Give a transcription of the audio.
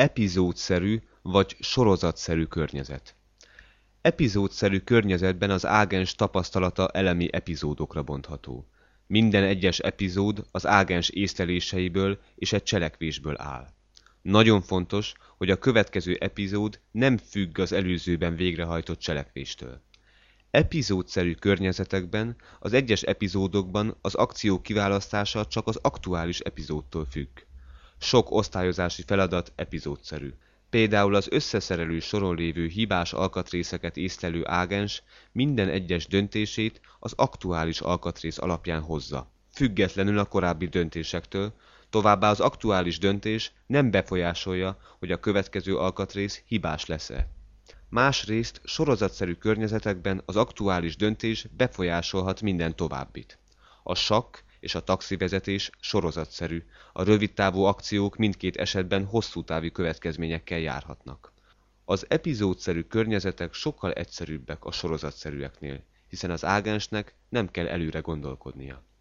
Epizódszerű vagy sorozatszerű környezet. Epizódszerű környezetben az ágens tapasztalata elemi epizódokra bontható. Minden egyes epizód az ágens észleléseiből és egy cselekvésből áll. Nagyon fontos, hogy a következő epizód nem függ az előzőben végrehajtott cselekvéstől. Epizódszerű környezetekben az egyes epizódokban az akció kiválasztása csak az aktuális epizódtól függ. Sok osztályozási feladat epizódszerű. Például az összeszerelő soron lévő hibás alkatrészeket észlelő ágens minden egyes döntését az aktuális alkatrész alapján hozza, függetlenül a korábbi döntésektől, továbbá az aktuális döntés nem befolyásolja, hogy a következő alkatrész hibás lesz-e. Másrészt sorozatszerű környezetekben az aktuális döntés befolyásolhat minden továbbit. A sakk és a taxivezetés sorozatszerű, a rövidtávú akciók mindkét esetben hosszútávú következményekkel járhatnak. Az epizódszerű környezetek sokkal egyszerűbbek a sorozatszerűeknél, hiszen az ágensnek nem kell előre gondolkodnia.